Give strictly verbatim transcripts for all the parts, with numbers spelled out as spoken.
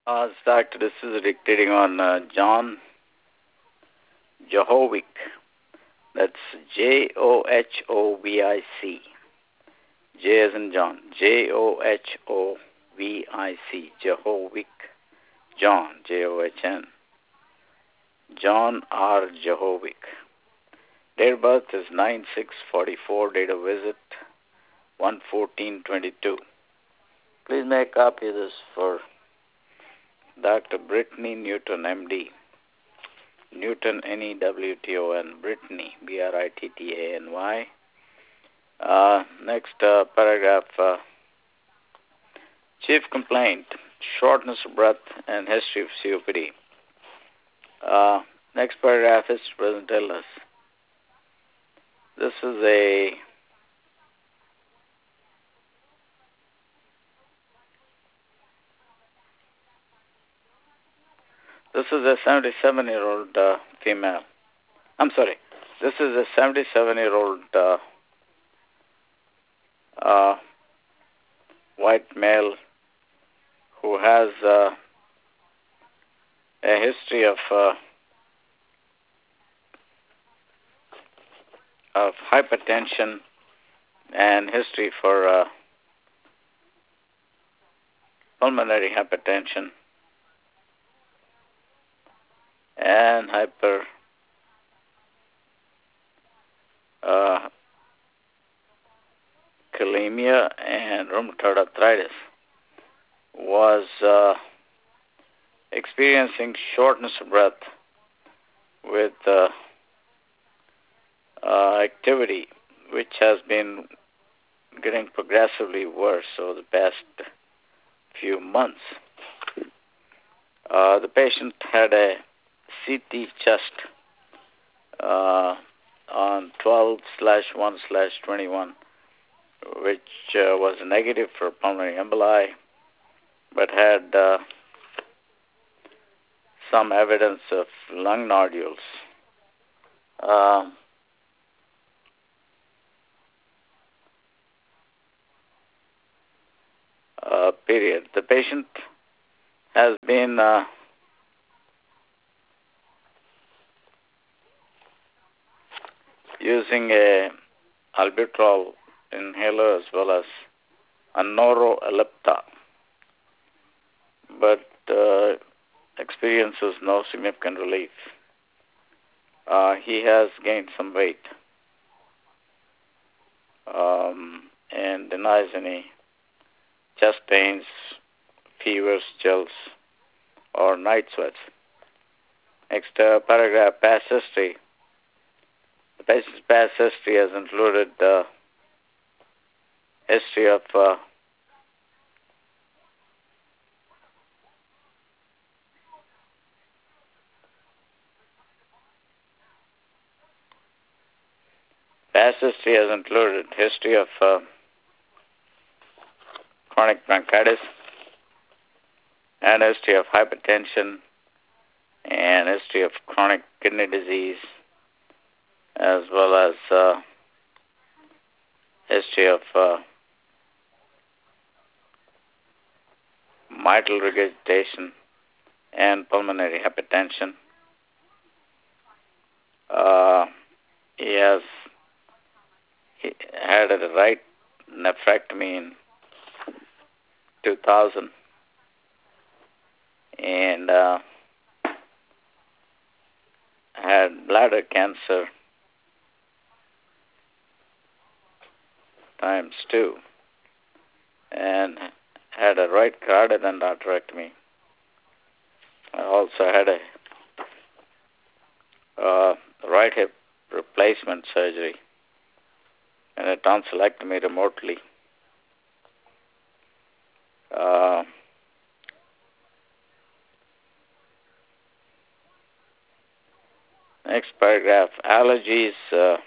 Uh, Doctor, this is dictating on uh, John Johovic. That's J O H O V I C. J as in John. J O H O V I C. Johovic. John. J O H N. John R. Johovic. Date of birth is nine six forty-four. Date of visit one fourteen twenty-two. Please make a copy of this for Doctor Brittany Newton, M D. Newton, N E W T O N, Brittany, B R I T T A N Y. Uh, next uh, paragraph, uh, chief complaint, shortness of breath and history of C O P D. Uh, next paragraph is present illness. This is a this is a seventy-seven-year-old uh, female. I'm sorry. This is a seventy-seven-year-old uh, uh, white male who has uh, a history of uh, of hypertension and history for uh, pulmonary hypertension and hyper uh, kalemia and rheumatoid arthritis. Was uh, experiencing shortness of breath with uh, uh, activity, which has been getting progressively worse over the past few months. Uh, the patient had a C T chest uh, on twelve slash one slash twenty-one, which uh, was negative for pulmonary emboli, but had uh, some evidence of lung nodules. Um, uh, period. The patient has been uh, using a albuterol inhaler as well as a Noro-Ellipta, but uh, experiences no significant relief. Uh, he has gained some weight um, and denies any chest pains, fevers, chills, or night sweats. Next uh, paragraph, past history. The patient's past history has included uh, history of uh, past history has included history of uh, chronic bronchitis and history of hypertension and history of chronic kidney disease, as well as uh, history of uh, mitral regurgitation and pulmonary hypertension. Uh, he has he had a right nephrectomy in two thousand and uh, had bladder cancer times two and had a right carotid endarterectomy. I also had a uh, right hip replacement surgery and a tonsillectomy remotely. Uh, next paragraph, allergies uh,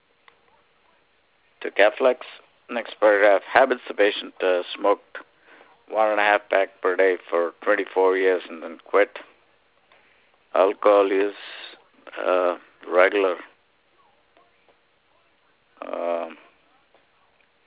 to Keflex. Next paragraph, habits. The patient uh, smoked one and a half pack per day for twenty-four years and then quit. Alcohol use, uh, regular. Um,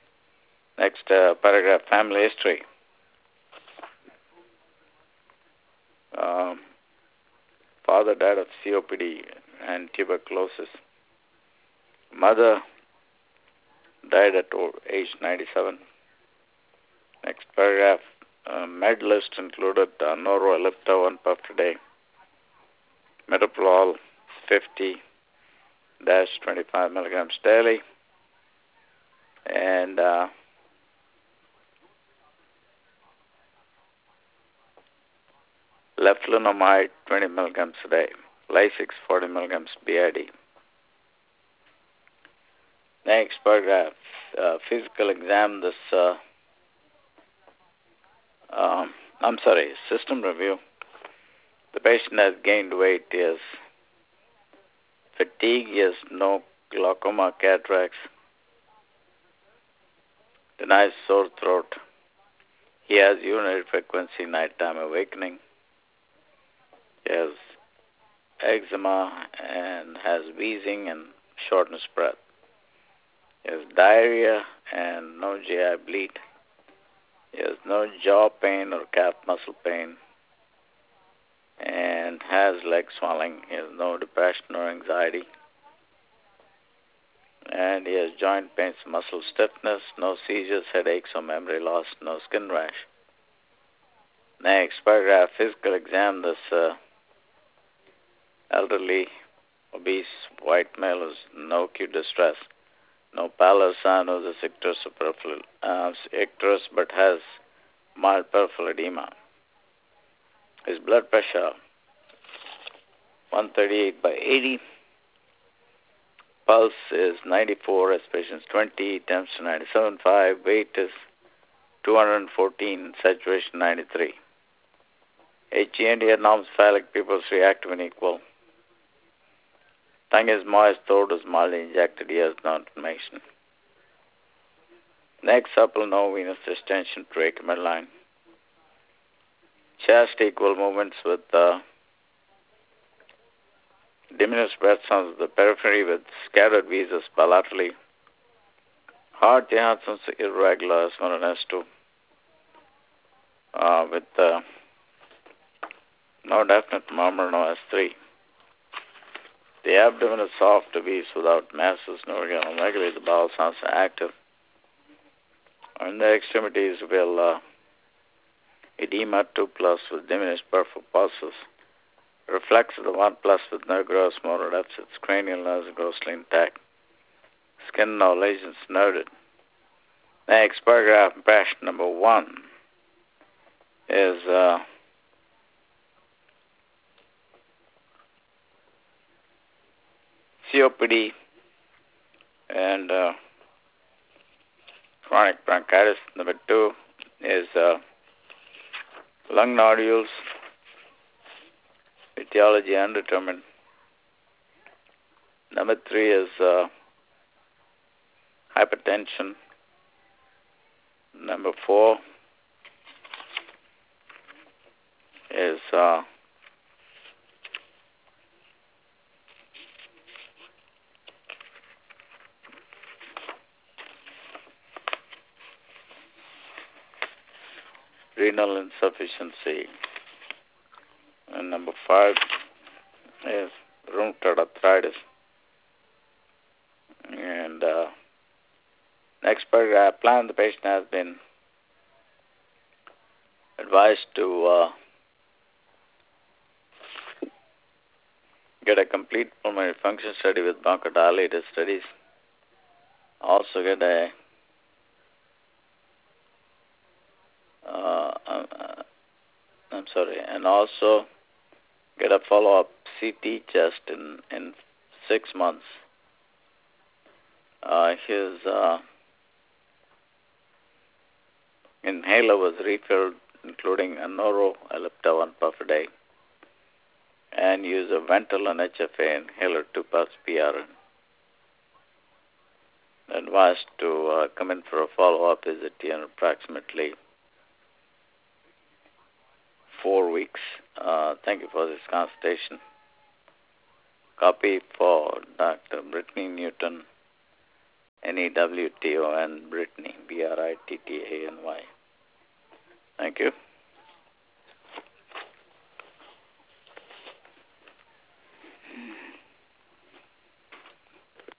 next uh, paragraph, family history. Um, father died of C O P D and tuberculosis. Mother died at age ninety-seven. Next paragraph. Uh, med list included uh, Noro Ellipta one puff per day, Metoprolol fifty dash twenty-five milligrams daily, and uh, leflunomide twenty milligrams a day, Lasix forty milligrams B I D. Next paragraph, uh, physical exam. This, uh, um, I'm sorry, system review. The patient has gained weight, he has fatigue, he has no glaucoma, cataracts, denies sore throat. He has urinary frequency, nighttime awakening. He has eczema and has wheezing and shortness of breath. He has diarrhea and no G I bleed. He has no jaw pain or calf muscle pain and has leg swelling. He has no depression or anxiety. And he has joint pains, muscle stiffness, no seizures, headaches or memory loss, no skin rash. Next paragraph, physical exam. This uh, elderly, obese, white male has no acute distress, no pallor, cyanosis, icterus, or peripheral, uh, icterus, but has mild peripheral edema. His blood pressure one thirty-eight by eighty. Pulse is ninety-four, respiration is twenty, temps to ninety-seven point five, weight is two hundred fourteen, saturation ninety-three. H G N D anormocephalic pupils reactive and equal. Tongue is moist, throat is mildly injected, ears no inflammation. Next, supple, no venous distension, tracheal midline. Chest equal movements with uh, diminished breath sounds of the periphery with scattered wheezes bilaterally. Heart sounds irregular, S one and S two, uh, with uh, no definite murmur, no S three. The abdomen is soft, obese, without masses, no regularly. The bowel sounds active. And the extremities will uh, edema two plus with diminished peripheral pulses. Reflex of the one plus with no gross motor deficits. Cranial nerves are grossly intact. Skin no lesions noted. Next paragraph, impression number one is uh, C O P D and uh, chronic bronchitis. Number two is uh, lung nodules, etiology undetermined. Number three is uh, hypertension. Number four is uh, renal insufficiency. And number five is rheumatoid arthritis. And uh, next paragraph, plan the patient has been advised to uh, get a complete pulmonary function study with bronchodilator studies. Also get a uh, uh, I'm sorry, and also get a follow-up C T test in, in six months. Uh, his uh, inhaler was refilled, including a Noro Ellipta one puff a day, and use a Ventolin H F A inhaler two puffs P R N. Advised to uh, come in for a follow-up visit in approximately four weeks. Uh, thank you for this consultation. Copy for Doctor Brittany Newton, N E W T O N, Brittany, B R I T T A N Y. Thank you.